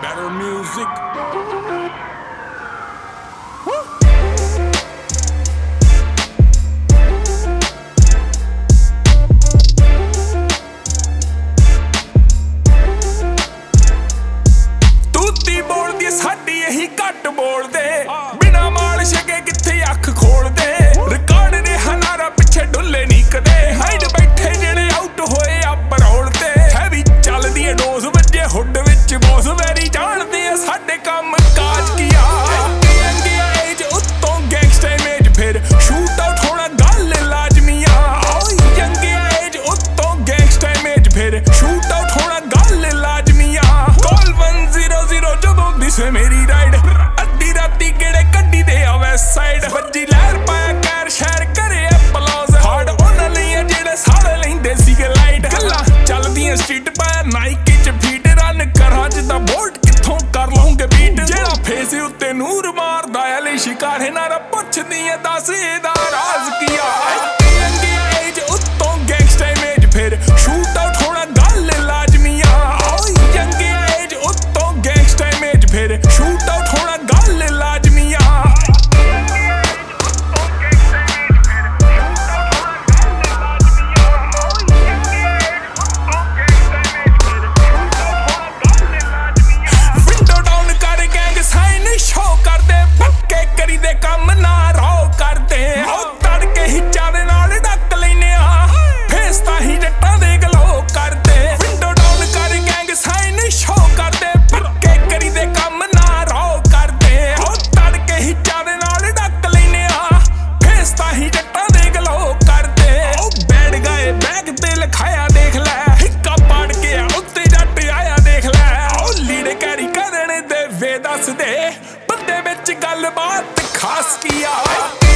Better music. ਤੂਤੀ ਬੋਲਦੀ ਸਾਡੀ ਇਹੀ ਘੱਟ ਬੋਲਦੇ ਬਿਨਾ ਮਾਲ ਛਕੇ ਕਿੱਥੇ ਅੱਖ ਖੋਲਦੇ ਰਿਕਾਰਡ ਦੇ ਹਨਾਰਾ ਪਿੱਛੇ ਡੁੱਲੇ ਨਹੀਂ ਕਦੇ ਹਾਈਡ ਬੈਠੇ ਜਿਹੜੇ ਆਊਟ ਹੋਏ ਆ ਬਰੌਲ ਤੇ ਹੈਵੀ ਚੱਲਦੀ ਏ ਡੋਜ਼ ਵੱਜੇ ਹੁੱਡ ਵਿੱਚ ਬੌਸ ਵੈਰੀ ਜਾਣਦੇ ਆ ਸਾਡੇ ਕੰਮ ਕਾਜ ਕੀਆ ਏਜ ਉੱਤੋਂ ਗੈਂਗਸਟਰ ਇਮੇਜ ਫਿਰ ਸ਼ੂਟ ਆਊਟ ਹੋਣਾ ਗੱਲ ਲਾਜ਼ਮੀਆ ਯੰਗਿਆ ਏਜ ਉੱਤੋਂ ਗੈਂਗਸਟਰ ਇਮੇਜ ਫਿਰ ਸ਼ੂਟ ਆਊਟ ਹੋਣਾ ਗੱਲ ਲਾਜ਼ਮੀਆ ਕਾਲ 100 ਜਦੋਂ ਦਿਸੇ ਮੇਰੀ ਰਾਈਡ ਅੱਧੀ ਰਾਤੀ ਕਿਹੜੇ ਗੱਡੀ ਦੇ ਆ ਵੈਸਟ ਸਾਈਡ ਵੱਜੀ ਲਹਿਰ ਪਾਇਆ ਕੈਰ ਸ਼ਹਿਰ ਕਰੇ ਐਪਲੋਜ਼ ਹਾਰਡ ਉਹਨਾਂ ਲਈ ਆ ਜਿਹੜੇ ਸਾਲੇ ਲੈਂਦੇ ਸੀਗੇ ਲਾਈਟ ਗੱਲਾਂ ਚੱਲਦੀਆਂ ਸਟਰੀਟ ਪਾਇਆ ਨਾਈਕੀ ਚ ਫੀਟ ਰਨ ਕਰਾਂ ਜਿੱਦਾਂ ਬੋਲਟ ਕਿੱਥੋਂ ਕਰ ਲਉਂਗੇ ਬੀਟ ਜਿਹੜਾ ਫੇਸ ਉੱਤੇ ਨੂਰ ਮਾਰਦਾ ਐ ਲਈ ਸ਼ਿਕਾਰੇ ਨਾਲ ਪੁੱਛਦੀਆਂ ਦੱਸ ਇਹਦਾ ਰਾਜ਼ ਕੀਆ ਏਜ ਉੱਤੋਂ ਗੈਂਗਸਟਰ ਇਮੇਜ ਫਿਰ ਸ਼ੂਟ ਆਊਟ ਹੋਣਾ ਗੱਲ ਲਾਜ਼ਮੀਆ ਯੰਗਿਆ ਏਜ ਉੱਤੋਂ ਗੈਂਗਸਟਰ ਇਮੇਜ ਫਿਰ ਸ਼ੂਟ ਆਊਟ ਹੋਣਾ ਗੱਲ ਲਾਜ਼ਮੀਆ ਵਿੰਡੋ ਡਾਊਨ ਕਰ ਗੈਂਗ ਸਾਈਨ ਸ਼ੋ ਕਰਦੇ ਪੱਕੇ ਕਰੀ ਦੇ ਕੰਮ ਨਾ ਰੋ ਕਰਦੇ ਤੜਕੇ ਹਿੱਚਾਂ ਦੇ ਨਾਲ ਡੱਕ ਲੈਨੇ ਆ ਫੇਸ ਤਾਂ ਹੀ ਜੱਟਾਂ ਦੇ ਗਲੋ ਕਰਦੇ ਵਿੰਡੋ ਡਾਊਨ ਕਰ ਗੈਂਗ ਸਾਈਨ ਸ਼ੋ ਕਰਦੇ ਪੱਕੇ ਕਰੀ ਦੇ ਕੰਮ ਨਾ ਰੋ ਕਰਦੇ ਤੜਕੇ ਹਿੱਚਾਂ ਦੇ ਨਾਲ ਡੱਕ ਲੈਨੇ ਆ ਫੇਸ ਤਾਂ ਹੀ ਜੱਟਾਂ ਦੇ ਗਲੋ ਕਰਦੇ ਬੈਠ ਗਏ ਬੈਗ ਤੇ ਲਿਖਾਇਆ ਦੇਖ ਲੈ ਹਿੱਕਾ ਪਾੜ ਕੇ ਉੱਤੇ ਜੱਟ ਆਇਆ ਦੇਖ ਲੈ ਲੀੜੇ ਕੈਰੀ ਕਰਨ ਦੇ ਵੇ ਦੱਸਦੇ ਬੰਦੇ ਵਿੱਚ ਗੱਲਬਾਤ ਖਾਸ ਕੀਆ